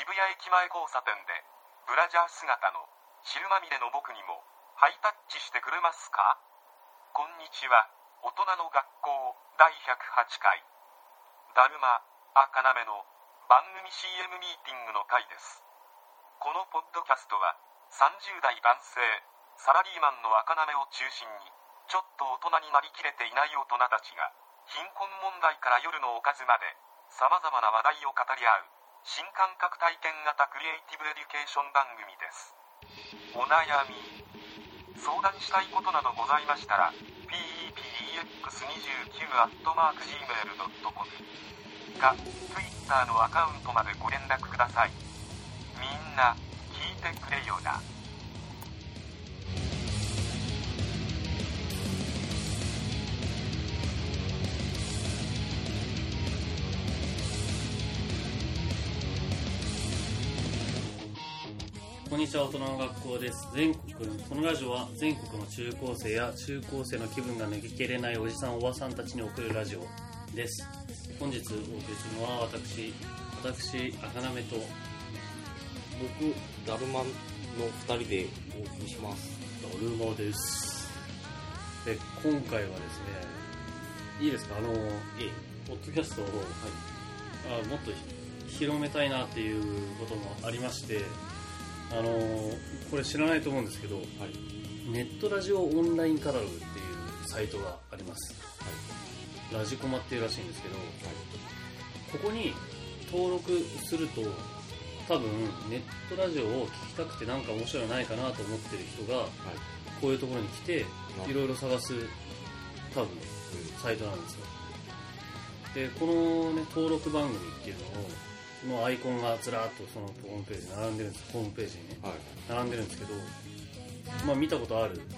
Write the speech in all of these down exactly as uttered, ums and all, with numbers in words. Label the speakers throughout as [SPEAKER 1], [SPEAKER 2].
[SPEAKER 1] 渋谷駅前交差点でブラジャー姿の汁まみれの僕にもハイタッチしてくれますか？こんにちは。大人の学校だいひゃくはちかいだるま赤なめの番組 シーエム ミーティングの回です。このポッドキャストはさんじゅう代男性サラリーマンの赤なめを中心にちょっと大人になりきれていない大人たちが貧困問題から夜のおかずまでさまざまな話題を語り合う新感覚体験型クリエイティブエデュケーション番組です。お悩み相談したいことなどございましたら ピーイーピーイーエックスにじゅうきゅう アットマーク ジーメール ドットコム か Twitter のアカウントまでご連絡ください。みんな聞いてくれよな。
[SPEAKER 2] こんにちは、大人の学校です。全国このラジオは全国の中高生や中高生の気分が抜けきれないおじさんおばさんたちに送るラジオです。本日お送りするのは私私赤なめと
[SPEAKER 3] 僕だるまのふたりでお送りします。
[SPEAKER 2] だるまです。で今回はですね、いいですか、あの、ええ、ポッドキャストを、はい、あもっと広めたいなっていうこともありまして、あのー、これ知らないと思うんですけど、はい、ネットラジオオンラインカタログっていうサイトがあります、はい、ラジコマっていうらしいんですけど、はい、ここに登録すると多分ネットラジオを聞きたくてなんか面白いのないかなと思ってる人が、はい、こういうところに来ていろいろ探す多分サイトなんですよ。でこの、ね、登録番組っていうのをのアイコンがずらっとそのホームページに並んでるんです。ホームページにね、はい、並んでるんですけど、まあ見たことある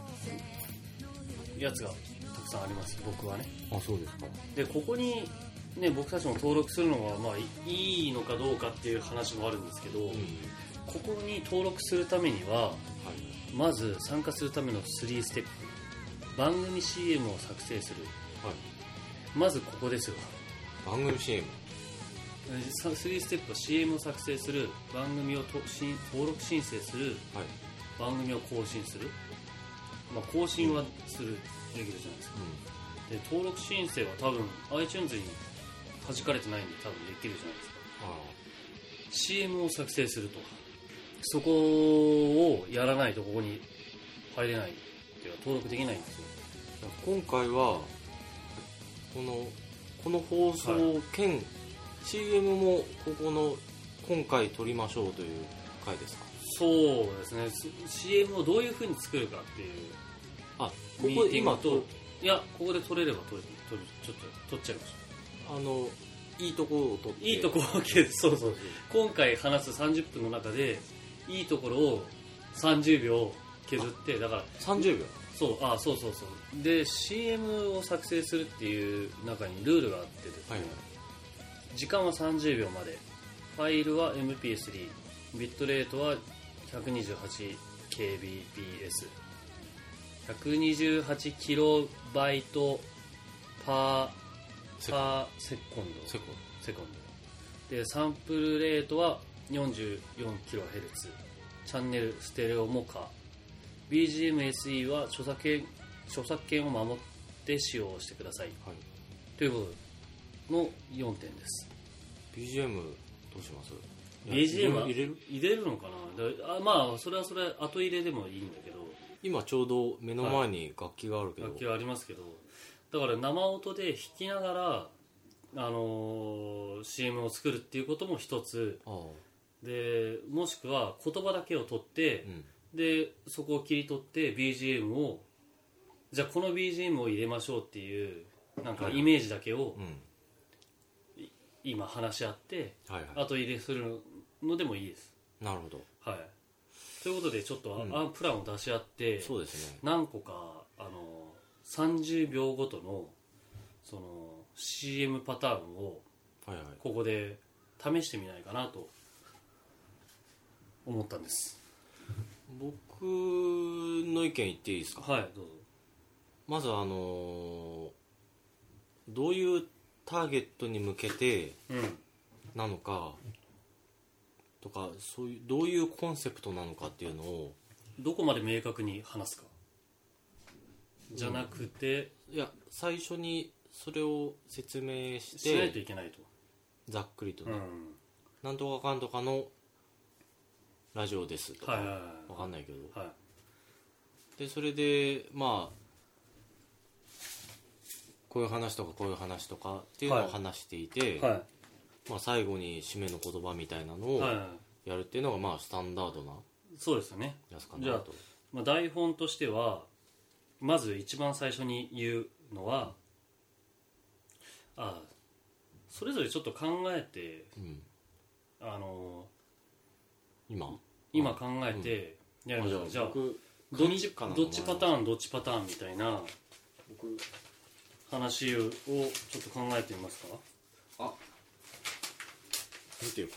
[SPEAKER 2] やつがたくさんあります。僕はね。
[SPEAKER 3] あ、そうですか。
[SPEAKER 2] でここにね僕たちも登録するのがまあいいのかどうかっていう話もあるんですけど、うん、ここに登録するためには、はい、まず参加するためのスリーステップ、番組 シーエム を作成する、はい、まずここですよ。
[SPEAKER 3] 番組 シーエム
[SPEAKER 2] スリーステップは シーエム を作成する、番組をと登録申請する、はい、番組を更新する、まあ、更新はする、うん、できるじゃないですか、うん、で登録申請は多分 iTunes に弾かれてないんで多分できるじゃないですか。ああ シーエム を作成すると、そこをやらないとここに入れないっていうか登録できないんですよ。
[SPEAKER 3] 今回はこのこの放送兼、はい、シーエム もここの今回撮りましょうという回ですか？
[SPEAKER 2] そうですね。 シーエム をどういう風に作るかっていう、
[SPEAKER 3] あ、ここ今と
[SPEAKER 2] いやここで撮れれば撮れる、撮るちょっと撮っちゃいましょ
[SPEAKER 3] う。あのいいところを撮って
[SPEAKER 2] いいところを消す。そうそう、今回話すさんじゅっぷんの中でいいところをさんじゅうびょう削って、だから
[SPEAKER 3] さんじゅうびょう、
[SPEAKER 2] そうあそうそうそうで シーエム を作成するっていう中にルールがあってですね、はいはい、時間はさんじゅうびょうまで、ファイルは エムピースリー、 ビットレートは ひゃくにじゅうはちケービーピーエス、 ひゃくにじゅうはちキロバイトパーセコンドセコンドセコンドセコンドで、サンプルレートは よんじゅうよんキロヘルツ、 チャンネルステレオも可、 ビージーエムエスイー は著作権著作権を守って使用してください、はい、ということのよんてんです。
[SPEAKER 3] ビージーエム どうします？
[SPEAKER 2] ビージーエム は入れる入れるのかな。あ、まあそれはそれ後入れでもいいんだけど、
[SPEAKER 3] 今ちょうど目の前に楽器があるけど、
[SPEAKER 2] はい、楽器はありますけど、だから生音で弾きながら、あのー、シーエム を作るっていうことも一つで、もしくは言葉だけを取って、うん、でそこを切り取って ビージーエム をじゃあこの ビージーエム を入れましょうっていうなんかイメージだけを、うん、今話し合って、はいはい、後入れするのでもいいです。
[SPEAKER 3] なるほど、
[SPEAKER 2] はい、ということでちょっと、うん、あプランを出し合って、
[SPEAKER 3] そうですね、
[SPEAKER 2] 何個かあのさんじゅうびょうごとのその シーエム パターンをここで試してみないかなと思ったんです。
[SPEAKER 3] 僕の意見言っていいですか？
[SPEAKER 2] はい、どうぞ。
[SPEAKER 3] まずあのどういうターゲットに向けてなのか、 とかそういうどういうコンセプトなのかっていうのを
[SPEAKER 2] どこまで明確に話すかじゃなくて、
[SPEAKER 3] いや最初にそれを説明し
[SPEAKER 2] しないと
[SPEAKER 3] て
[SPEAKER 2] いけないと。
[SPEAKER 3] ざっくりとね、
[SPEAKER 2] うん。
[SPEAKER 3] なんとかかんとかのラジオですとか、
[SPEAKER 2] はいはいはい。
[SPEAKER 3] わかんないけど、
[SPEAKER 2] はい。
[SPEAKER 3] でそれでまあこういう話とかこういう話とかっていうのを話していて、
[SPEAKER 2] はい。
[SPEAKER 3] まあ、最後に締めの言葉みたいなのを
[SPEAKER 2] はいはい。
[SPEAKER 3] やるっていうのがまあスタンダードな
[SPEAKER 2] そうですよね。
[SPEAKER 3] やつか
[SPEAKER 2] じゃあ
[SPEAKER 3] なと。
[SPEAKER 2] まあ、台本としてはまず一番最初に言うのは、ああそれぞれちょっと考えて、
[SPEAKER 3] うん、
[SPEAKER 2] あの
[SPEAKER 3] 今
[SPEAKER 2] 今考えてやりましょう。じゃあ
[SPEAKER 3] 僕
[SPEAKER 2] どっち
[SPEAKER 3] かな
[SPEAKER 2] どっちパターンどっちパターンみたいな
[SPEAKER 3] 僕
[SPEAKER 2] 話をちょっと考えてみますか。
[SPEAKER 3] あ見てよこ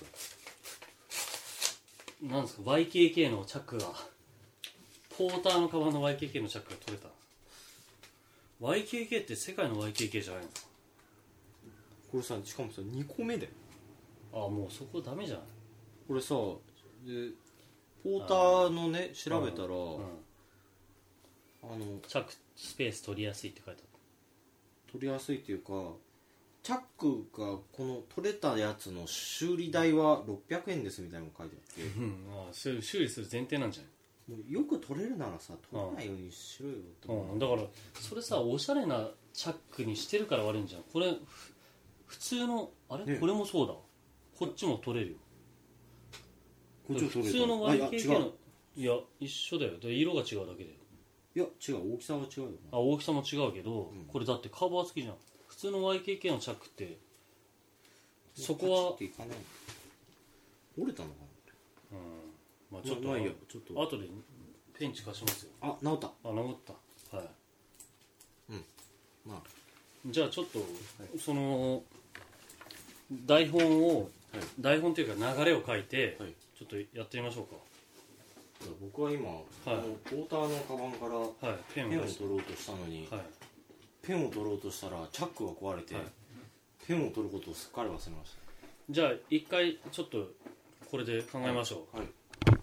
[SPEAKER 2] なんですか ワイケーケー のチャックがポーターのカバンの ワイケーケー のチャックが取れた。 ワイケーケー って世界の ワイケーケー じゃないんですか。
[SPEAKER 3] れこれさしかもさにこめだよ。
[SPEAKER 2] ああもうそこダメじゃない。
[SPEAKER 3] これさでポーターのね調べたら、
[SPEAKER 2] うん、
[SPEAKER 3] あの
[SPEAKER 2] チャックスペース取りやすいって書いてある。
[SPEAKER 3] 取りやすいっていうかチャックがこの取れたやつの修理代はろっぴゃくえんですみたいなのが書いてあって
[SPEAKER 2] うんああ修修理する前提なんじゃない。
[SPEAKER 3] もうよく取れるならさ取らないようにしろよって思う
[SPEAKER 2] うん、だからそれさおしゃれなチャックにしてるから悪いんじゃん。これふ普通のあれ、
[SPEAKER 3] ね
[SPEAKER 2] これもそうだこっちも取れるよ。
[SPEAKER 3] こっちも取れた
[SPEAKER 2] 普通の ワイケーケー
[SPEAKER 3] あいや違
[SPEAKER 2] の
[SPEAKER 3] う
[SPEAKER 2] いや一緒だよ。で色が違うだけで。
[SPEAKER 3] いや違う大きさは違うよ
[SPEAKER 2] あ大きさも違うけど、
[SPEAKER 3] うん
[SPEAKER 2] これだってカバー付きじゃん。普通の ワイケーケー のチャックってそこは
[SPEAKER 3] パチっていかない折れたのか
[SPEAKER 2] うんまあちょっと、
[SPEAKER 3] なまあいいやちょっと
[SPEAKER 2] 後でペンチ貸しますよ。
[SPEAKER 3] あ治った
[SPEAKER 2] あ治ったはい。
[SPEAKER 3] まあ
[SPEAKER 2] じゃあちょっと、その台本を、
[SPEAKER 3] はい
[SPEAKER 2] 台本というか流れを書いて、
[SPEAKER 3] はい
[SPEAKER 2] ちょっとやってみましょう
[SPEAKER 3] じゃあ僕は今、このポーターのカバンから
[SPEAKER 2] か。はいペン
[SPEAKER 3] ペンを
[SPEAKER 2] を出して
[SPEAKER 3] 取ろうとしたのに、
[SPEAKER 2] はい
[SPEAKER 3] ペンを取ろうとしたらチャックが壊れて、
[SPEAKER 2] はい
[SPEAKER 3] ペンを取ることをすっかり忘れまし
[SPEAKER 2] じゃあ一回ちょっとこれで考えましょう。
[SPEAKER 3] た。はい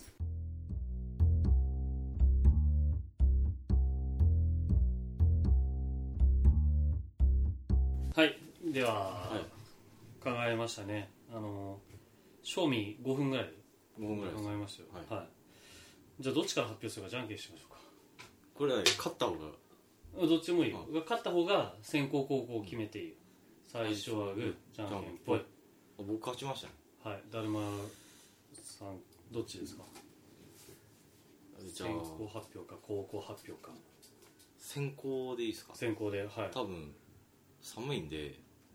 [SPEAKER 2] はい、では、
[SPEAKER 3] はい
[SPEAKER 2] 考えましたね。あの賞味ごふんぐらい
[SPEAKER 3] ごふんぐらいです
[SPEAKER 2] 考えましたよ。
[SPEAKER 3] はい
[SPEAKER 2] はいじゃあどっちから発表するかじゃんけんしましょうか。
[SPEAKER 3] これは勝った方が
[SPEAKER 2] どっちもいいよ。
[SPEAKER 3] あ
[SPEAKER 2] 勝った方が先行後攻決めていいよ。最初はグーじゃんけんぽい。
[SPEAKER 3] あ僕勝ちましたね。
[SPEAKER 2] はいだるまさんどっちですか。
[SPEAKER 3] じゃあ
[SPEAKER 2] 先行発表か後攻発表か。
[SPEAKER 3] 先行でいいですか。
[SPEAKER 2] 先行ではい
[SPEAKER 3] 多分寒いんで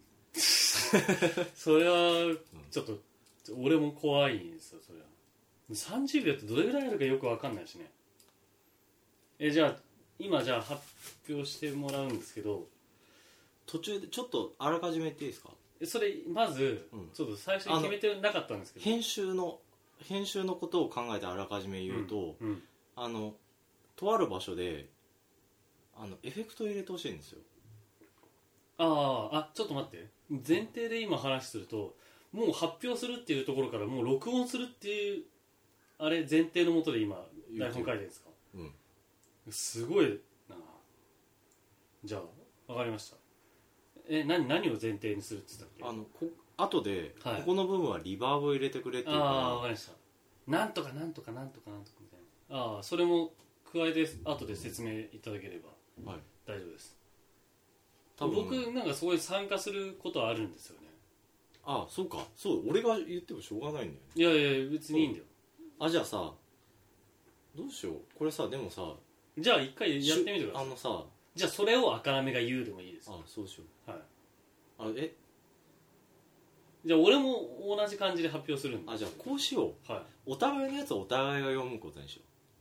[SPEAKER 2] それはちょっと俺も怖いんですよ。それはさんじゅうびょうってどれぐらいあるかよく分かんないしね。えじゃあ今じゃあ発表してもらうんですけど、
[SPEAKER 3] 途中でちょっとあらかじめ言っていいですか。
[SPEAKER 2] えそれまず、
[SPEAKER 3] うん
[SPEAKER 2] ちょっと最初に決めてなかったんですけど、
[SPEAKER 3] 編集の編集のことを考えてあらかじめ言うと、
[SPEAKER 2] うんうん
[SPEAKER 3] あのとある場所であのエフェクト入れてほしいんですよ。
[SPEAKER 2] あああちょっと待って前提で今話するともう発表するっていうところからもう録音するっていうあれ前提のもとで今台本書いてるんですか。
[SPEAKER 3] うん
[SPEAKER 2] すごいな。じゃあ分かりました。え何何を前提にするって言ったっけ。
[SPEAKER 3] あのこ後で、
[SPEAKER 2] はい
[SPEAKER 3] ここの部分はリバーブを入れてくれっていうから、
[SPEAKER 2] ああ分かりました。なんとかなんとかなんとかなんとかみたいな。ああそれも加えて後で説明いただければ
[SPEAKER 3] はい、
[SPEAKER 2] 大丈夫です。
[SPEAKER 3] 多分
[SPEAKER 2] 僕なんかそこに参加することはあるんですよね。
[SPEAKER 3] あそうかそう俺が言ってもしょうがないんだよね。
[SPEAKER 2] いやいや別にいいんだよ。
[SPEAKER 3] あじゃあさどうしようこれさでもさ
[SPEAKER 2] じゃあ一回やってみてください。
[SPEAKER 3] あのさ
[SPEAKER 2] じゃあそれを赤なめが言うでもいいです。
[SPEAKER 3] あそうしよ
[SPEAKER 2] はいう
[SPEAKER 3] あえ
[SPEAKER 2] じゃあ俺も同じ感じで発表するんで。
[SPEAKER 3] あじゃあこうしよう
[SPEAKER 2] はい
[SPEAKER 3] お互いのやつをお互いが読むことにしよ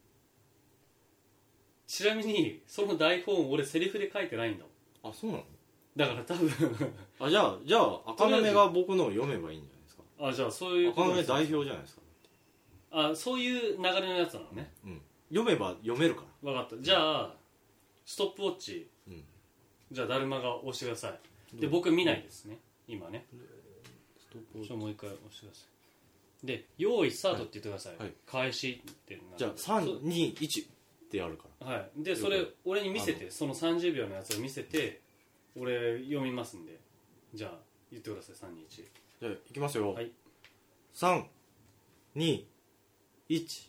[SPEAKER 2] ちなみにその台本俺セリフで書いてないんだもん。
[SPEAKER 3] う。あそうなの。
[SPEAKER 2] だから多分
[SPEAKER 3] あじゃあじゃあ赤なめが僕のを読めばいいんじゃないですか。
[SPEAKER 2] あじゃあそういう
[SPEAKER 3] 赤なめ代表じゃないですか。
[SPEAKER 2] あそういう流れのやつなのね。
[SPEAKER 3] うん読めば読めるか
[SPEAKER 2] 分かった。じゃあストップウォッチ
[SPEAKER 3] ら。うん
[SPEAKER 2] じゃあだるまが押してください。で僕見ないですね今ね。
[SPEAKER 3] ストップウォッチ
[SPEAKER 2] ちょもう一回押してくださで用意スタートって言ってください、
[SPEAKER 3] はいはい、
[SPEAKER 2] 開始ってなる。
[SPEAKER 3] じゃあさんにいちってやるか
[SPEAKER 2] ら、はい、でそれ俺に見せて、そのさんじゅうびょうのやつを見せて俺読みますんで、じゃあ言ってください。さんにいち。
[SPEAKER 3] じゃあいきますよ、
[SPEAKER 2] はい、
[SPEAKER 3] さんにいち。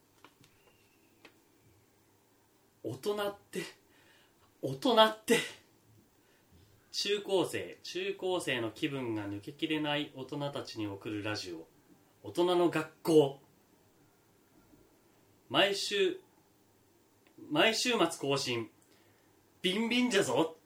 [SPEAKER 2] 大人って大人って中高生中高生の気分が抜けきれない大人たちに送るラジオ、大人の学校。毎週毎週末更新、ビンビンじゃぞ。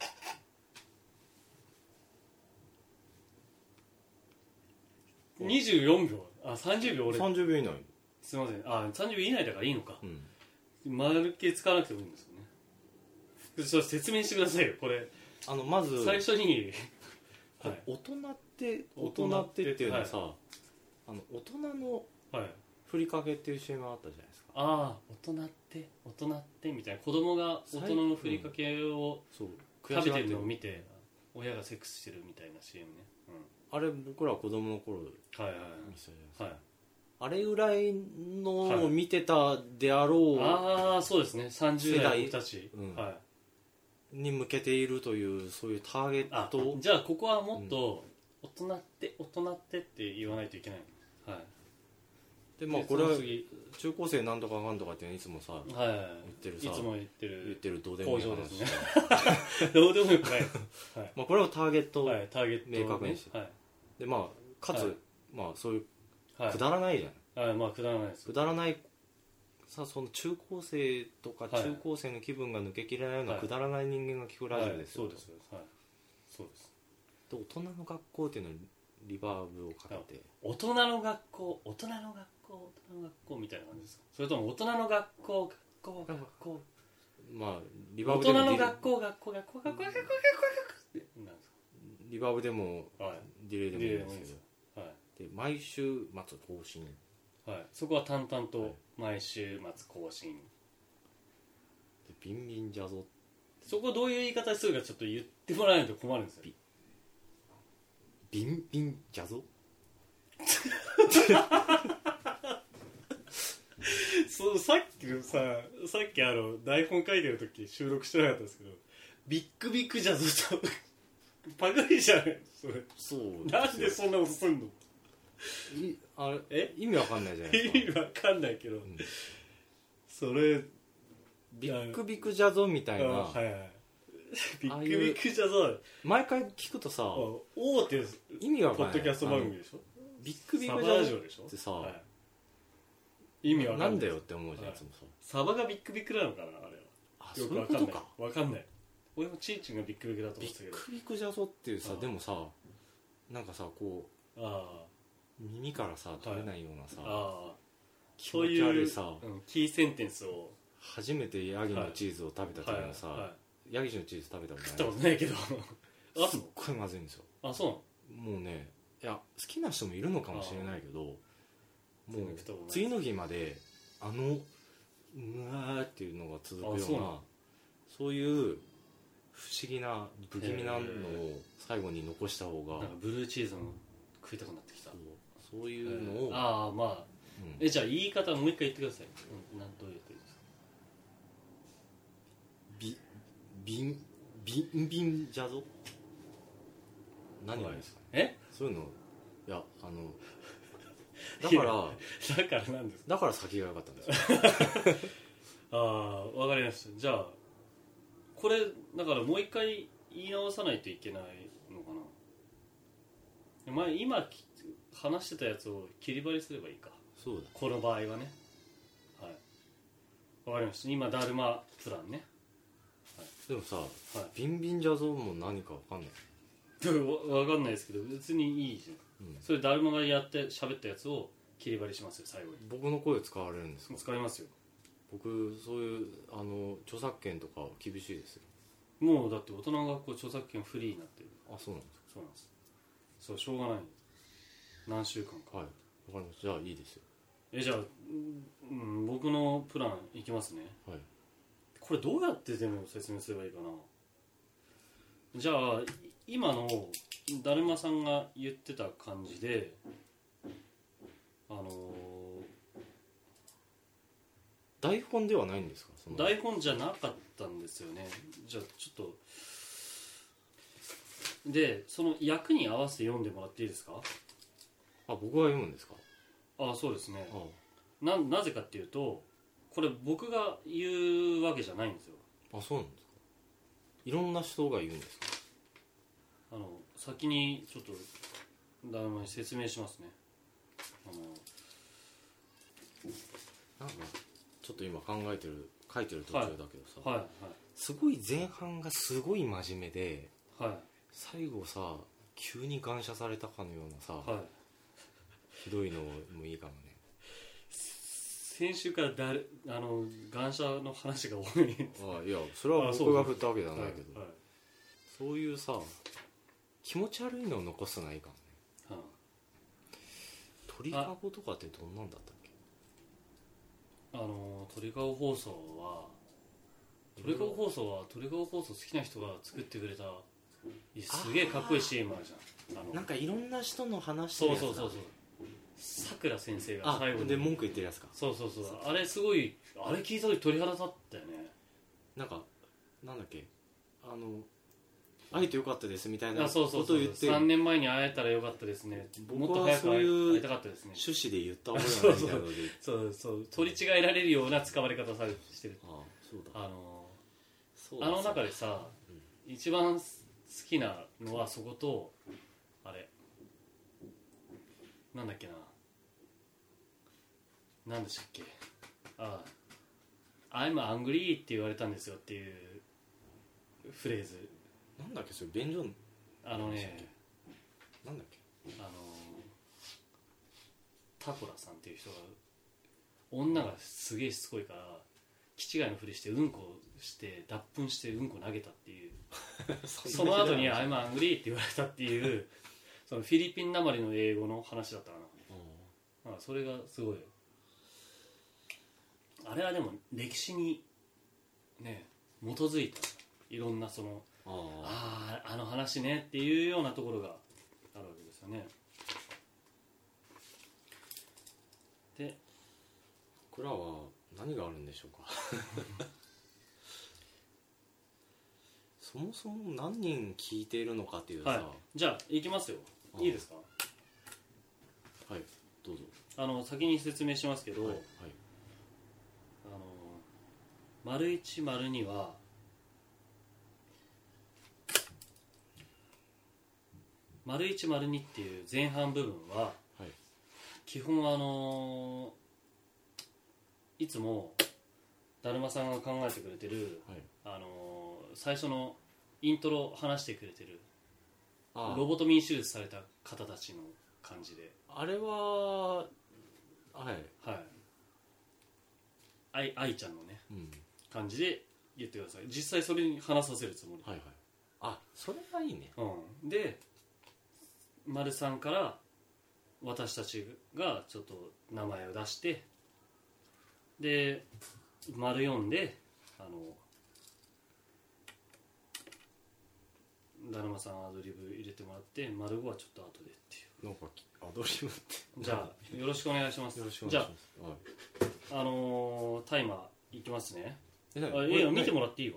[SPEAKER 2] にじゅうよんびょう、あさんじゅうびょう。俺
[SPEAKER 3] さんじゅうびょう以内。
[SPEAKER 2] すいません、あさんじゅうびょう以内だからいいのか、
[SPEAKER 3] うん、
[SPEAKER 2] まるっきり使わなくてもいいんですよね。それ説明してくださいよ。これ
[SPEAKER 3] あのまず
[SPEAKER 2] 最初に
[SPEAKER 3] はい、大人って大人ってっていうのはさ、はい、あの大人のふりかけっていう シーエム あったじゃないですか。
[SPEAKER 2] ああ、大人って大人ってみたいな、子供が大人のふりかけを食べてるのを見て親がセックスしてるみたいな シーエム ね、
[SPEAKER 3] うん、あれ僕ら子供の頃
[SPEAKER 2] はいはいはい、
[SPEAKER 3] 見てたじゃないですか、はい、
[SPEAKER 2] あ
[SPEAKER 3] れぐらいのを見てたであろう、
[SPEAKER 2] はい、ああそうですね、さんじゅう代の人たち、
[SPEAKER 3] うん
[SPEAKER 2] はい、
[SPEAKER 3] に向けているというそういうターゲット。
[SPEAKER 2] じゃあここはもっと大人って大人ってって言わないといけない、はい、
[SPEAKER 3] でまあこれは中高生なんとかなんとかっていつもさ、
[SPEAKER 2] はいはいはい、
[SPEAKER 3] 言ってるさ、
[SPEAKER 2] いつも言ってる
[SPEAKER 3] 言ってるどうでもいい話ですね
[SPEAKER 2] どうでもよくない、はい、
[SPEAKER 3] まあこれをターゲットを
[SPEAKER 2] はい、ターゲット
[SPEAKER 3] 明確にして、はい、でまあかつ、はい、まあそういうくだらないじゃない、
[SPEAKER 2] はい、まあくだらないです
[SPEAKER 3] くだらないさ、その中高生とか中高生の気分が抜けきれないようなくだらない人間が聞くラジオですよ、
[SPEAKER 2] はいはい、そうです、はい、そうです。
[SPEAKER 3] で大人の学校っていうのはリバーブをかけて、
[SPEAKER 2] 大人の学校大人の学校大人の学校みたいな感じですか。それとも大人の学校学校学校、
[SPEAKER 3] まあリバーブでも
[SPEAKER 2] 大人の学校学校学校学校学校学校学校ってなんですか。
[SPEAKER 3] リバーブでも、はい、ディレイでもいいんですけど、
[SPEAKER 2] はい、
[SPEAKER 3] で毎週末更新、
[SPEAKER 2] はい、そこは淡々と毎週末更新、はい、
[SPEAKER 3] でビンビンジャゾ、
[SPEAKER 2] そこどういう言い方するかちょっと言ってもらわないと困るんですよ。
[SPEAKER 3] ビンビンジャゾ
[SPEAKER 2] そう、さっきのささっきあの台本書いてる時収録してなかったんですけど、ビッグビッグジャゾとパクリじゃないそれ。
[SPEAKER 3] そう
[SPEAKER 2] なんでそんなことすんの。
[SPEAKER 3] いあれ
[SPEAKER 2] え
[SPEAKER 3] 意味わかんないじゃないですか。
[SPEAKER 2] 意味わかんないけど、うん、それ
[SPEAKER 3] ビッグビッグジャゾみたいな、
[SPEAKER 2] はいはい、ビッグビッグジャゾ
[SPEAKER 3] 毎回聞くとさ、
[SPEAKER 2] 大手
[SPEAKER 3] 意味わかんない。
[SPEAKER 2] ポッドキャスト番組でしょ。
[SPEAKER 3] ビッグビッグジャゾってさ、はい、意味わかんない。なんだよって思うじゃん、いつもさ。
[SPEAKER 2] サバがビッグビッグなのかなあれは。
[SPEAKER 3] あ、よくわかんない。そういうことか。
[SPEAKER 2] わかんない。俺もチンチンがビッグビッグだと思ってたけど。
[SPEAKER 3] ビッグビッグジャゾっていうさ、でもさ、なんかさこう、あ耳からさ取れないようなさ、あ気持ち悪いさ、
[SPEAKER 2] うん、キーセンテンスを。
[SPEAKER 3] 初めてヤギのチーズを食べた時のさ、はいはいはい、ヤギのチーズ食べたことない。
[SPEAKER 2] 食ったことないけどあ、
[SPEAKER 3] すっごいまずいんですよ。
[SPEAKER 2] あ、そう
[SPEAKER 3] なの。もうね、いや好きな人もいるのかもしれないけど、もう次の日まであのうわーっていうのが続くような、そうなそういう不思議な不気味なのを最後に残した方が、
[SPEAKER 2] なんかブルーチーズも食いたくなってきた。
[SPEAKER 3] そう、そういうのを、
[SPEAKER 2] ああまあ、うん、えじゃあ言い方もう一回言ってください。うん、なんどういうことですか。
[SPEAKER 3] ビビンビンビンジャゾ何がですか、ね、
[SPEAKER 2] え
[SPEAKER 3] そういうの、いやあのだから
[SPEAKER 2] だからなんですか。
[SPEAKER 3] だから先が良かったんですよ
[SPEAKER 2] ああわかりました。じゃあこれだからもう一回言い直さないといけないのかな。前今話してたやつを切り張りすればいいか。
[SPEAKER 3] そうだ、
[SPEAKER 2] この場合はね。はい、わかりました。今ダルマプランね、
[SPEAKER 3] はい、でもさ、はい、ビンビンジャゾも何かわかんない。
[SPEAKER 2] わかんないですけど別にいいじゃん、うん、それダルマがやって喋ったやつを切り張りしますよ最後に。
[SPEAKER 3] 僕の声使われるんですか。
[SPEAKER 2] 使いますよ。
[SPEAKER 3] 僕そういうあの著作権とか厳しいですよ。
[SPEAKER 2] もうだって大人の学校著作権フリーになってる。
[SPEAKER 3] あ、そうなんですか。
[SPEAKER 2] そうなんです。そう、しょうがない。何週間か。
[SPEAKER 3] はい、わかりました。じゃあいいですよ。
[SPEAKER 2] えじゃあ、うん、僕のプランいきますね。
[SPEAKER 3] はい。
[SPEAKER 2] これどうやってでも説明すればいいかな。じゃあ今のだるまさんが言ってた感じで
[SPEAKER 3] 台本ではないんですか？その
[SPEAKER 2] 台本じゃなかったんですよね。じゃあちょっとでその役に合わせて読んでもらっていいですか？
[SPEAKER 3] あ、僕が読むんですか？
[SPEAKER 2] あ、そうですね。
[SPEAKER 3] あ
[SPEAKER 2] な, なぜかっていうとこれ僕が言うわけじゃないんですよ。
[SPEAKER 3] あ、そうなんですか。いろんな人が言うんですか？
[SPEAKER 2] あの先にちょっとだるまに説明しますね。あの
[SPEAKER 3] なんかちょっと今考えてる書いてる途中だけどさ、
[SPEAKER 2] はいはい
[SPEAKER 3] すごい前半がすごい真面目で、
[SPEAKER 2] はい
[SPEAKER 3] 最後さ急に感謝されたかのようなさ、
[SPEAKER 2] はい、
[SPEAKER 3] ひどいのもいいかもね。
[SPEAKER 2] 先週からだるあの感謝の話が多い。
[SPEAKER 3] あ、いやそれは僕が振ったわけじゃないけど、
[SPEAKER 2] はいはい、
[SPEAKER 3] そういうさ気持ち悪いのを残すのはいいかもね。
[SPEAKER 2] はあ、
[SPEAKER 3] 鳥かごとかってどんなんだったっけ？
[SPEAKER 2] あの鳥かご放送は鳥かご放送は鳥かご放送好きな人が作ってくれたすげえかっこいい シーエム あるじゃん。あの
[SPEAKER 3] なんかいろんな人の話してるやつだ。
[SPEAKER 2] そうそうそうそうさくら先生が
[SPEAKER 3] あ、
[SPEAKER 2] 最後に
[SPEAKER 3] で文句言ってるやつか。
[SPEAKER 2] そうそうそう、あれすごい、あれ聞いた時鳥肌立ったよね。
[SPEAKER 3] なんかなんだっけ、あの会えてよかったですみたいな
[SPEAKER 2] あ、
[SPEAKER 3] こ
[SPEAKER 2] そうそうそう、
[SPEAKER 3] とを言って、
[SPEAKER 2] さんねんまえに会えたらよかったですね、もっと
[SPEAKER 3] 僕は
[SPEAKER 2] 早く会
[SPEAKER 3] そういう
[SPEAKER 2] いたかったですね、
[SPEAKER 3] 趣旨で言った覚えがないみたいなので
[SPEAKER 2] そうそう取り違えられるような使われ方されしてる。
[SPEAKER 3] ああ、そうだ。
[SPEAKER 2] あの
[SPEAKER 3] そうだ
[SPEAKER 2] あの中でさ、うん、一番好きなのはそことあれなんだっけな、なんでしたっけ、ああ I'm angry って言われたんですよっていうフレーズ。
[SPEAKER 3] なんだっけそれ、便所
[SPEAKER 2] あのね、
[SPEAKER 3] なんだっけ、
[SPEAKER 2] あのタコラさんっていう人が女がすげえしつこいから気違いのふりしてうんこして脱粉してうんこ投げたっていうその後に I'm angry って言われたっていうそのフィリピンなまりの英語の話だったかな。なんかそれがすごい、あれはでも歴史にね基づいたいろんなそのあああの話ねっていうようなところがあるわけですよね。で
[SPEAKER 3] これらは何があるんでしょうかそもそも何人聞いているのかっていうさ、
[SPEAKER 2] はい、じゃあいきますよ。いいですか？
[SPEAKER 3] はい、どうぞ。
[SPEAKER 2] あの先に説明しますけど、はいはい、あの丸一丸二は丸一丸二っていう前半部分は、はい、基本はあのいつもだるまさんが考えてくれてる、はい、あの最初のイントロ話してくれてるロボトミー手術された方たちの感じで、
[SPEAKER 3] あれははい
[SPEAKER 2] はい愛愛ちゃんのね、うん、感じで言ってください。実際それに話させるつもり。
[SPEAKER 3] はいはい、あ、それはいいね、
[SPEAKER 2] うん、で丸さんから私たちがちょっと名前を出してで丸よんであのだるまさんアドリブ入れてもらって丸ごはちょっと後でっていう
[SPEAKER 3] なんかアドリブって
[SPEAKER 2] じゃあよろしくお願いします。
[SPEAKER 3] よろしくお願いします。
[SPEAKER 2] じゃあ、はい、あのー、タイマーいきますね。
[SPEAKER 3] え
[SPEAKER 2] あいいよ見てもらっていいわ。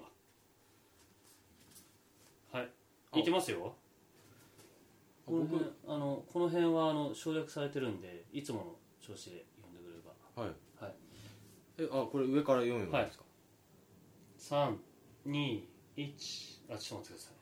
[SPEAKER 2] はいいきますよ。この辺あのこの辺はあの省略されてるんでいつもの調子で読んでくれば。
[SPEAKER 3] はい、
[SPEAKER 2] はい、
[SPEAKER 3] えあこれ上から読めばいいですか？
[SPEAKER 2] さん、に、いちあちょっと待ってください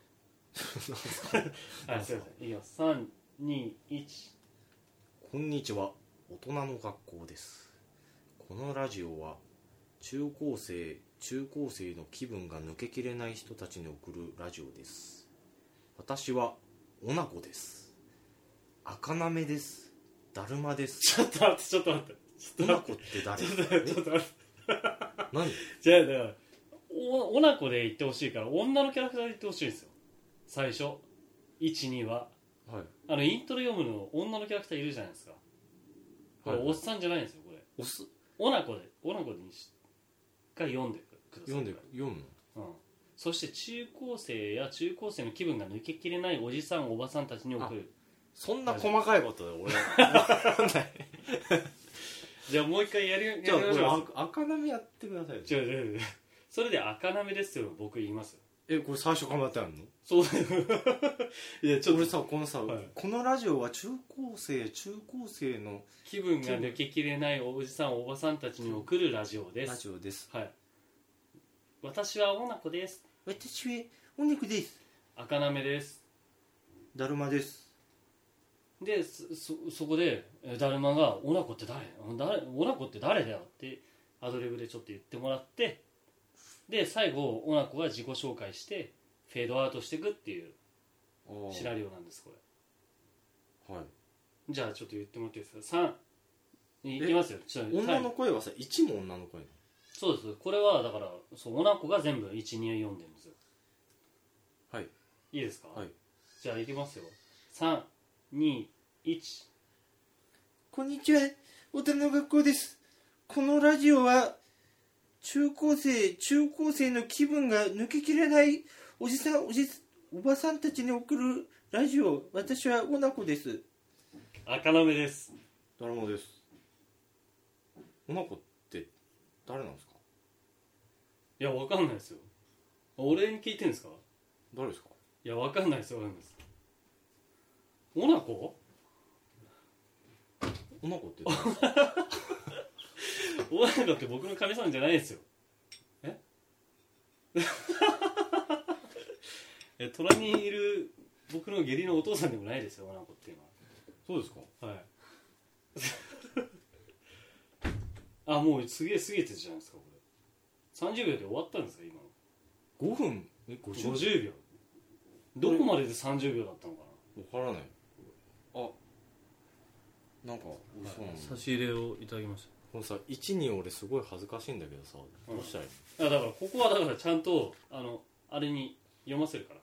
[SPEAKER 2] はいすいませんいきます。さん、に、いち
[SPEAKER 3] こんにちは、大人の学校です。このラジオは中高生中高生の気分が抜けきれない人たちに送るラジオです。私はおなこです。赤なめです。だるまです。
[SPEAKER 2] ちょっと待ってちょっと待って
[SPEAKER 3] おなこって誰？
[SPEAKER 2] ちょっと待ってちょっと待って
[SPEAKER 3] 何？
[SPEAKER 2] じゃあだからお、おなこで言ってほしいから女のキャラクターで言ってほしいんですよ最初。いち、には、はい、あのイントロ読むの女のキャラクターいるじゃないですか。これ、はい、おっさんじゃないんですよこれ。
[SPEAKER 3] おす
[SPEAKER 2] おなこでおなこにしが読んでください。
[SPEAKER 3] 読んで読むの、
[SPEAKER 2] うん、そして中高生や中高生の気分が抜けきれないおじさんおばさんたちに送る。
[SPEAKER 3] そんな細かいことで俺
[SPEAKER 2] じじゃあもう一回やりやりましょう。
[SPEAKER 3] じゃあこれ赤なめやってくださいよ。
[SPEAKER 2] 違う違う違う、それで赤なめですよ僕言いますよ。
[SPEAKER 3] え、これ最初からやってあるの？
[SPEAKER 2] そうだよいやちょっと
[SPEAKER 3] 俺さ、このさ、
[SPEAKER 2] はい、
[SPEAKER 3] このラジオは中高生中高生の
[SPEAKER 2] 気分が抜けきれないおじさんおばさんたちに送るラジオです。
[SPEAKER 3] ラジオです。
[SPEAKER 2] はい。私はおなこです。
[SPEAKER 3] 私はお肉です。
[SPEAKER 2] 赤なめです。
[SPEAKER 3] だるまです。
[SPEAKER 2] で そ, そこでだるまがおなこって誰誰おなこって誰だよってアドリブでちょっと言ってもらって、で最後おなこが自己紹介してフェードアウトしていくっていうシナリオなんですこれ。はい。じゃあちょっと言ってもらっていいですか。さんいきますよ。ちょっと
[SPEAKER 3] 女の声はさ、いちも女の声なの？
[SPEAKER 2] そうです。これはだからそうおなこが全部いちに読んでるんですよ。
[SPEAKER 3] はい。
[SPEAKER 2] いいですか。
[SPEAKER 3] はい。
[SPEAKER 2] じゃあいきますよ。さん、に、いち。
[SPEAKER 3] こんにちは、大人の学校です。このラジオは中高生中高生の気分が抜けきれないおじさん お, じおばさんたちに送るラジオ。私はおなこです。
[SPEAKER 2] 赤なめです。
[SPEAKER 3] だるまです。おなこって誰なんですか？
[SPEAKER 2] いやわかんないですよ。俺に聞いてるんですか？
[SPEAKER 3] 誰ですか？
[SPEAKER 2] いやわかんないですよ。わかんないです。おなこ？
[SPEAKER 3] おなこって
[SPEAKER 2] おなこって僕の神様じゃないですよ。ええ隣にいる僕の義理のお父さんでもないですよ、おなこっていうのは。
[SPEAKER 3] そうですか？
[SPEAKER 2] はいあ、もうすげえ過ぎてるじゃないですかこれ。さんじゅうびょうで終わったんですか今の。
[SPEAKER 3] ごふんえごじゅう
[SPEAKER 2] ごじゅうびょう。どこまででさんじゅうびょうだったのかな。
[SPEAKER 3] わからない。あ、なんかそうなんだ。
[SPEAKER 2] 差し入れをいただきました。
[SPEAKER 3] このさいちに俺すごい恥ずかしいんだけどさ、どうしたらいい
[SPEAKER 2] の？あ、だからここはだからちゃんとあのあれに読ませるから。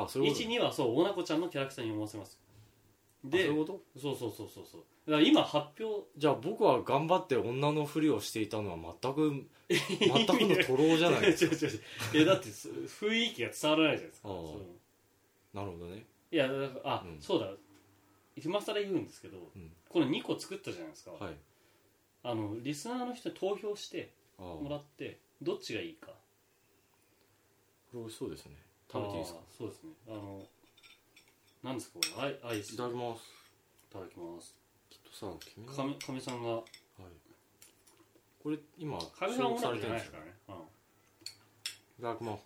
[SPEAKER 3] あ、そういうこと。
[SPEAKER 2] いちにはそうおなこちゃんのキャラクターに読ませます。
[SPEAKER 3] で、そういうこと？
[SPEAKER 2] そうそうそうそうそう。だから今発表。
[SPEAKER 3] じゃあ僕は頑張って女のふりをしていたのは全く全くの徒労じゃないですか。
[SPEAKER 2] 違う違う違う。いやだって雰囲気が伝わらないじゃないですか。
[SPEAKER 3] なるほどね。
[SPEAKER 2] いやだからあ、うん、そうだ。今更言うんですけど、うん、このにこ作ったじゃないですか。はい。あのリスナーの人に投票してもらってどっちがいいか。
[SPEAKER 3] これ美味しそうですね。食べていいですか？
[SPEAKER 2] そうですね。あのなんですかこれアイ、アイス。
[SPEAKER 3] いただきます。
[SPEAKER 2] いただきます。
[SPEAKER 3] きっとさ、君
[SPEAKER 2] かみかみさんが、はい、
[SPEAKER 3] これ今
[SPEAKER 2] かみさんはおなこじゃないですからね。うん、
[SPEAKER 3] いただきます。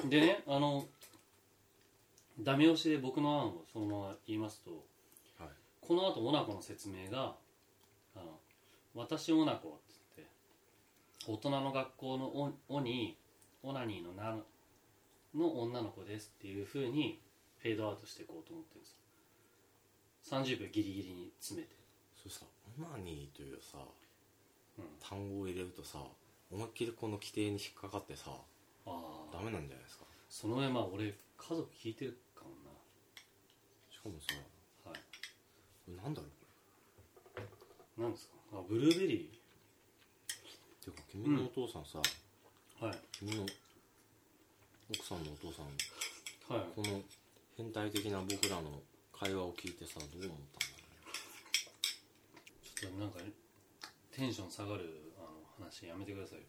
[SPEAKER 2] でね、あのダメ押しで僕の案をそのまま言いますと、はい、この後おなこの説明があの私おなこって言って大人の学校のおおにオナニーのなの女の子ですっていう風にフェードアウトしていこうと思ってるんですよ。さんじゅうびょうギリギリに詰めて。
[SPEAKER 3] それさ、オナニーというさ、うん、単語を入れるとさ、思いっきりこの規定に引っかかってさ、あダメなんじゃないですか。
[SPEAKER 2] その上まあ俺家族聞いてるかもな。
[SPEAKER 3] しかもさ、はい、これなんだろうこ
[SPEAKER 2] れ。なんですか。あ、ブルーベリー。
[SPEAKER 3] ていうか君のお父さんさ、
[SPEAKER 2] うん、はい。
[SPEAKER 3] 君の奥さんのお父さん、
[SPEAKER 2] はい、
[SPEAKER 3] この変態的な僕らの会話を聞いてさ、どう思ったんだろうね。
[SPEAKER 2] ちょっとなんかテンション下がるあの話やめてください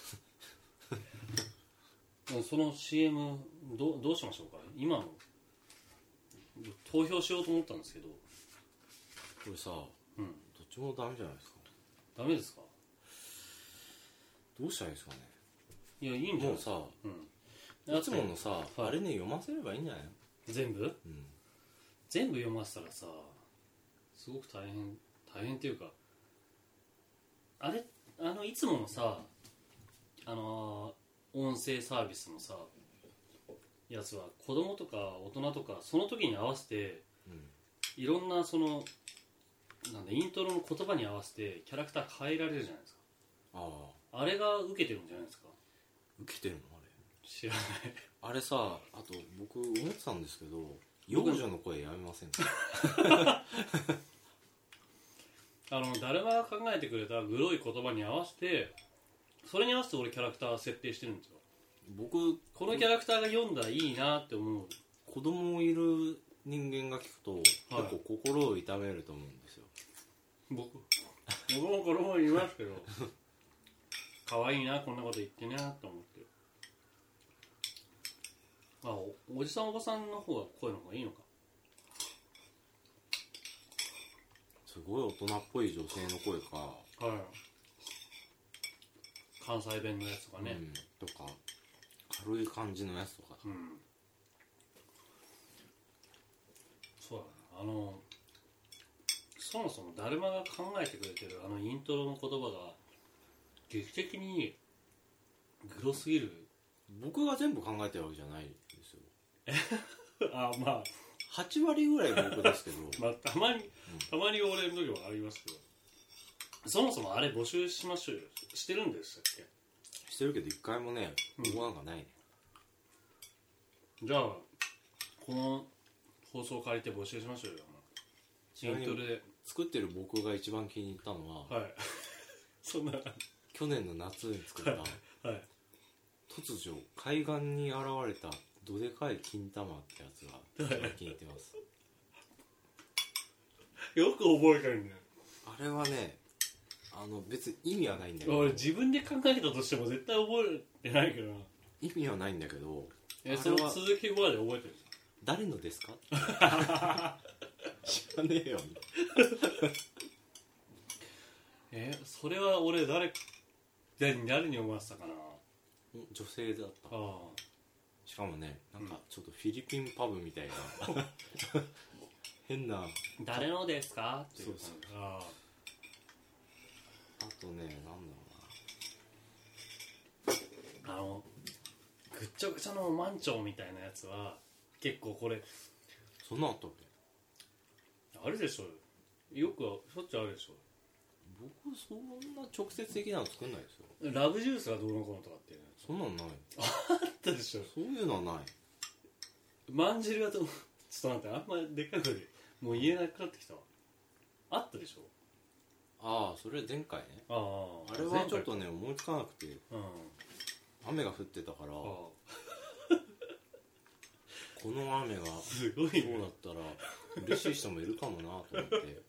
[SPEAKER 2] よその シーエム ど, どうしましょうか。今の投票しようと思ったんですけど、こ
[SPEAKER 3] れさ、うん、どっちもダメじゃないですか。
[SPEAKER 2] ダメですか。
[SPEAKER 3] どうしたらいいですかね。
[SPEAKER 2] いや、いいんじゃないですか。
[SPEAKER 3] もうさ、うん、いつものさ、はい、あれに読ませればいいんじゃないの。
[SPEAKER 2] 全部、うん、全部読ませたらさ、すごく大変大変っていうか、あれあのいつものさ、あの音声サービスのさやつは子供とか大人とかその時に合わせて、うん、いろんなそのなんだイントロの言葉に合わせてキャラクター変えられるじゃないですか。ああ、あれが受けてるんじゃないですか。
[SPEAKER 3] 受けてるのあれ。
[SPEAKER 2] 知らない
[SPEAKER 3] あれさ、あと僕思ってたんですけど、幼女の声やめませんか
[SPEAKER 2] あの誰が考えてくれたグロい言葉に合わせて、それに合わせて俺キャラクター設定してるんですよ。僕このキャラクターが読んだらいいなって思う。
[SPEAKER 3] 子供いる人間が聞くと、はい、結構心を痛めると思うんですよ。
[SPEAKER 2] 僕僕も子供に言いますけど可愛いなこんなこと言ってねと思って。あ お, おじさんおばさんの方が声の方がいいのか。
[SPEAKER 3] すごい大人っぽい女性の声か、
[SPEAKER 2] はい、関西弁のやつとかね、
[SPEAKER 3] うん、とか軽い感じのやつとか、
[SPEAKER 2] うん、そうだね。あのそもそもだるまが考えてくれてるあのイントロの言葉が劇的にグロすぎる。
[SPEAKER 3] 僕が全部考えてるわけじゃないですよ
[SPEAKER 2] あまあ
[SPEAKER 3] はち割ぐらい僕ですけど
[SPEAKER 2] まあたまに、うん、たまに俺の時もありますけど、そもそもあれ募集しましょうよ。してるんでしたっけ。
[SPEAKER 3] してるけど一回もね僕なんかないね、
[SPEAKER 2] うん、じゃあこの放送を借りて募集しましょうよ。イントロで
[SPEAKER 3] 作ってる僕が一番気に入ったのは、
[SPEAKER 2] はいそんな
[SPEAKER 3] 去年の夏に作った、はい、突如海岸に現れたどでかい金玉ってやつが一番気に入ってます、
[SPEAKER 2] はい、よく覚えてるね。
[SPEAKER 3] あれはね、あの別に意味はないんだけど、
[SPEAKER 2] 俺自分で考えたとしても絶対覚えてないけどな。
[SPEAKER 3] 意味はないんだけど、
[SPEAKER 2] えその続きまで覚えてる。
[SPEAKER 3] 誰のですか知らねえよ
[SPEAKER 2] えそれは俺誰誰誰に思わせたかな。
[SPEAKER 3] 女性だった。あしかもね、なんかちょっとフィリピンパブみたいな、うん、変な
[SPEAKER 2] 誰のですかっていう。そうそう。あ
[SPEAKER 3] あとね、なんだろうな、
[SPEAKER 2] あのぐっちゃぐちゃのマンチョウみたいなやつは結構これ
[SPEAKER 3] そんなあったっけ。
[SPEAKER 2] あるでしょ。よくしょっちゅうあるでしょ。
[SPEAKER 3] 僕そんな直接的なの作んないですよ。
[SPEAKER 2] ラブジュースがどうのこうのとかっていう、
[SPEAKER 3] そんなのない。
[SPEAKER 2] あったでしょ。
[SPEAKER 3] そういうのはない。
[SPEAKER 2] まんじるがとちょっと待って、あんまりでっかい声でもう言えなくなってきたわ。あったでしょ。
[SPEAKER 3] ああそれ前回ね。あああれはちょっとね思いつかなくて、うん、雨が降ってたから、あこの雨が
[SPEAKER 2] すごい、ね、
[SPEAKER 3] そうだったら嬉しい人もいるかもなと思って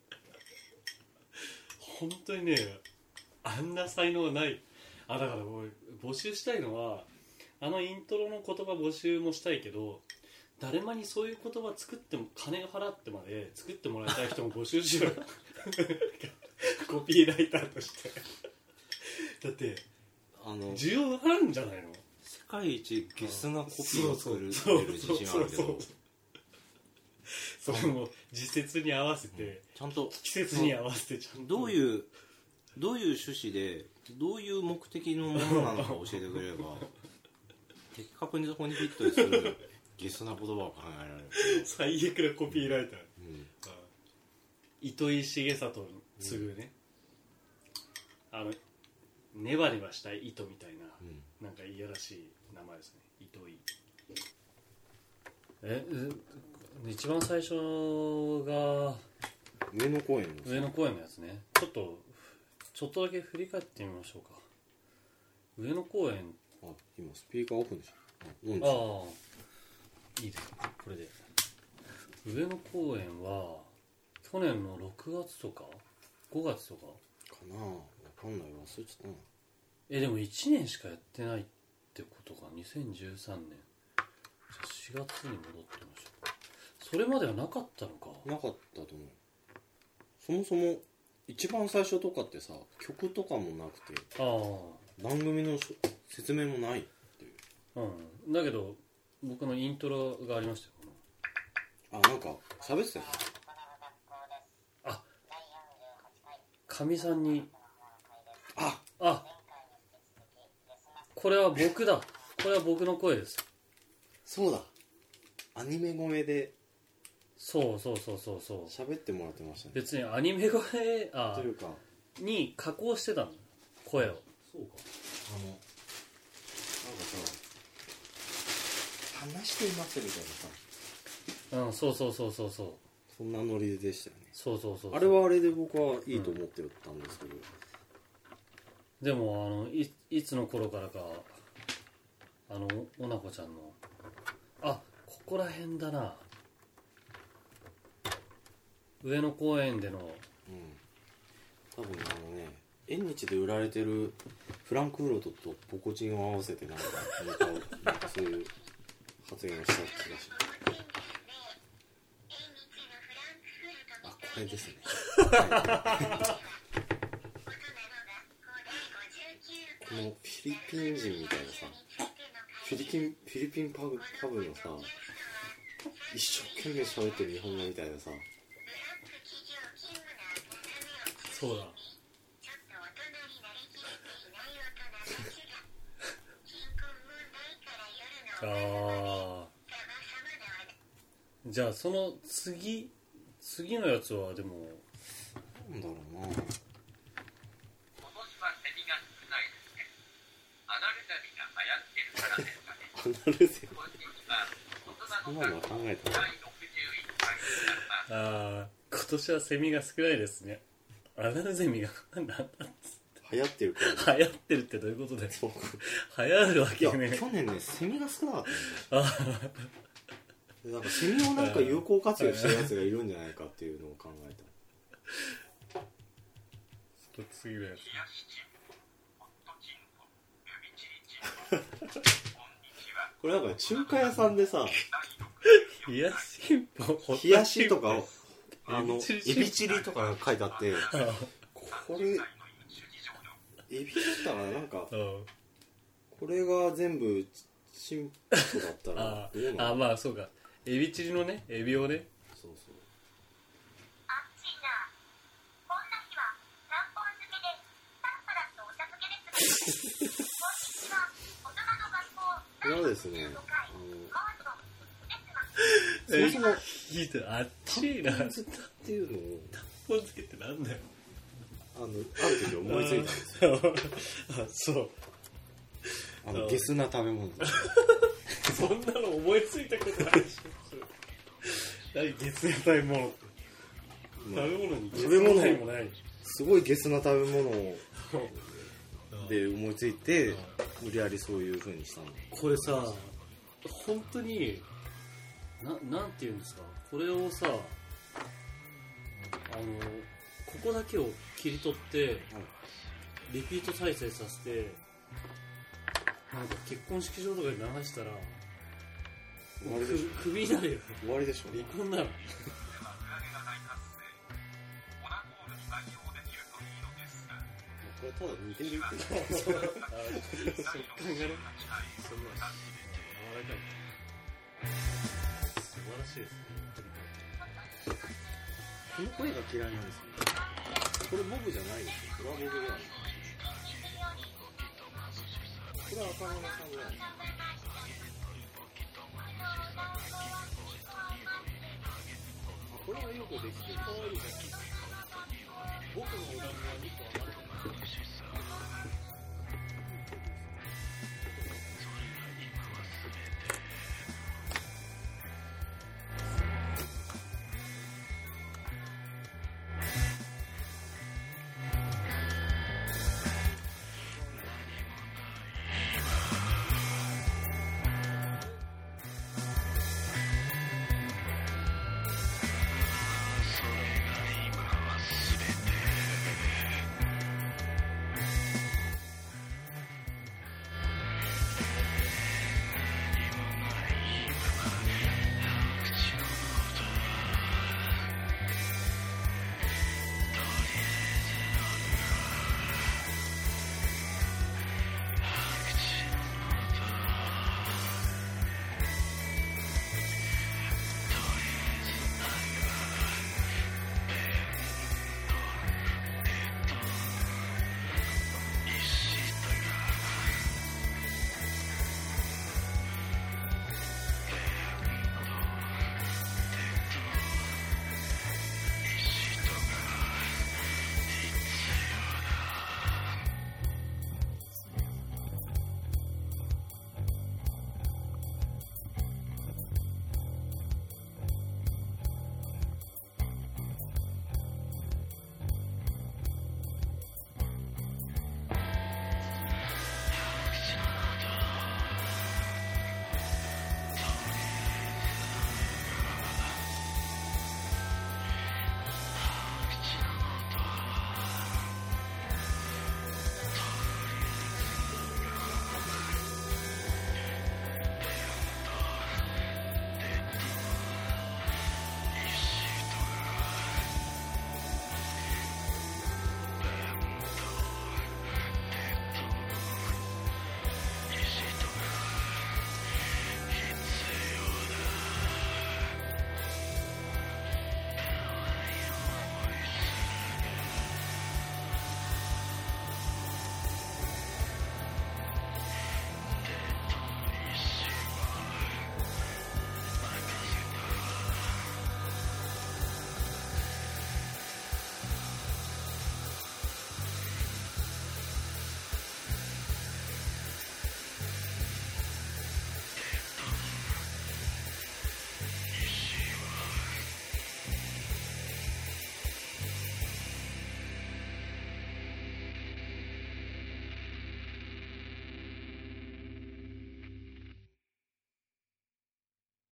[SPEAKER 2] 本当にね、あんな才能ない。あだから俺募集したいのはあのイントロの言葉募集もしたいけど、誰まにそういう言葉作っても金を払ってまで作ってもらいたい人も募集しようコピーライターとしてだってあの需要あるんじゃないの。
[SPEAKER 3] 世界一ゲスなコピーを作る自信あるけど、
[SPEAKER 2] それも時節に合わせて、うん、
[SPEAKER 3] ちゃんと
[SPEAKER 2] 季節に合わせてちゃんと
[SPEAKER 3] どういうどういう趣旨でどういう目的のものなのか教えてくれれば的確にそこにフィットするゲスな言葉を考えられる。
[SPEAKER 2] 最悪なコピーライター、うん、糸井重里に次ぐね、うん、あのネバネバした糸みたいな、うん、なんかいやらしい名前ですね、糸井。え一番最初が
[SPEAKER 3] 上野公園の
[SPEAKER 2] 上野公園のやつね。ちょっとちょっとだけ振り返ってみましょうか。上野公園、
[SPEAKER 3] あ今スピーカーオフでしょ。
[SPEAKER 2] ああいいですかこれで。上野公園は去年のろくがつとかごがつとか
[SPEAKER 3] かな、わかんない、忘れちゃったな。
[SPEAKER 2] えでもいちねんしかやってないってことか。にせんじゅうさんねん、じゃあしがつに戻ってみましょうか。それまではなかったのか。
[SPEAKER 3] なかったと思う。そもそも一番最初とかってさ、曲とかもなくて、あ番組の説明もないっていう、
[SPEAKER 2] うん、だけど僕のイントロがありましたよ。
[SPEAKER 3] あ、なんか喋ってたよね。
[SPEAKER 2] あ、かみさんに、
[SPEAKER 3] あ
[SPEAKER 2] あこれは僕だ、これは僕の声です。
[SPEAKER 3] そうだ、アニメ声で
[SPEAKER 2] そうそうそうそうそう
[SPEAKER 3] 喋ってもらってましたね。
[SPEAKER 2] 別にアニメ声あ
[SPEAKER 3] というか
[SPEAKER 2] に加工してたの声を。
[SPEAKER 3] そうか、あのなんかさ、話していますみたいな
[SPEAKER 2] さ、うんそうそうそうそうそう、
[SPEAKER 3] そんなノリでしたよね。
[SPEAKER 2] そうそうそうそう、
[SPEAKER 3] あれはあれで僕はいいと思ってたんですけど、うん、
[SPEAKER 2] でもあの い, いつの頃からかあのおなこちゃんのあここら辺だな、上野公園での、
[SPEAKER 3] 多分あのね縁日で売られてるフランクフルトとポコチンを合わせてなんかなんかそういう発言をした気がします。あ、これですね、はいこのフィリピン人みたいなさフィリピン、フィリピンパブ、パブのさ一生懸命喋ってる日本語みたいなさ。
[SPEAKER 2] そうだああじゃあその次次のやつはでも
[SPEAKER 3] なんだろうな。
[SPEAKER 1] 今年はセミが少ないですね。アナルゼミが流行ってるからですかね。
[SPEAKER 3] アナルゼミ
[SPEAKER 1] そんなの考えたら
[SPEAKER 2] ああ今年はセミが少ないですね。アナルゼミがなんだっつって
[SPEAKER 3] 流行ってるから、ね、
[SPEAKER 2] 流行ってるってどういうことだよ。流行るわけね。
[SPEAKER 3] いや去年ねセミが少なかったんですよ。
[SPEAKER 2] あ
[SPEAKER 3] なんかセミをなんか有効活用してるやつがいるんじゃないかっていうのを考えた。
[SPEAKER 2] 次のやつ
[SPEAKER 3] これなんか中華屋さんでさ
[SPEAKER 2] 冷やしんぽ
[SPEAKER 3] 冷やしとかあのエ
[SPEAKER 2] エビチリ
[SPEAKER 3] ビチリとか書いてあってこれエビだったらなんかこれが全部チンポだったら
[SPEAKER 2] あ
[SPEAKER 3] どうなの。
[SPEAKER 2] あまあそうかエビチリのねエビをね
[SPEAKER 3] そうそうこれはですねあのそもそも
[SPEAKER 2] いいとあっちいな
[SPEAKER 3] タンポン漬けっていうのを
[SPEAKER 2] ポン漬けってなんだよ。
[SPEAKER 3] あのある時思いついたんですよ。
[SPEAKER 2] あそう
[SPEAKER 3] あのゲスな食べ物
[SPEAKER 2] そんなの思いついたことないでしょ。何ゲスな食べ物食べ物に
[SPEAKER 3] 食べ物
[SPEAKER 2] もない
[SPEAKER 3] すごいゲスな食べ物で思いついて無理やりそういう風にしたの。
[SPEAKER 2] これさ本当にななんていうんですかこれをさあのここだけを切り取ってリピート再生させてなんか結婚式場とかで流したら
[SPEAKER 3] 終わりでしょ。
[SPEAKER 2] クビになるよ。
[SPEAKER 3] 終わりでしょ。
[SPEAKER 2] 離婚なの。
[SPEAKER 3] これただ似てるって
[SPEAKER 2] 食感がねそんな柔らかい素晴らしいですね。
[SPEAKER 3] この声が嫌いなんですよ。これボブじゃないんですよ。これはボブじゃない。これは赤羽さんじゃない。これはよくできてる。可愛いじゃない。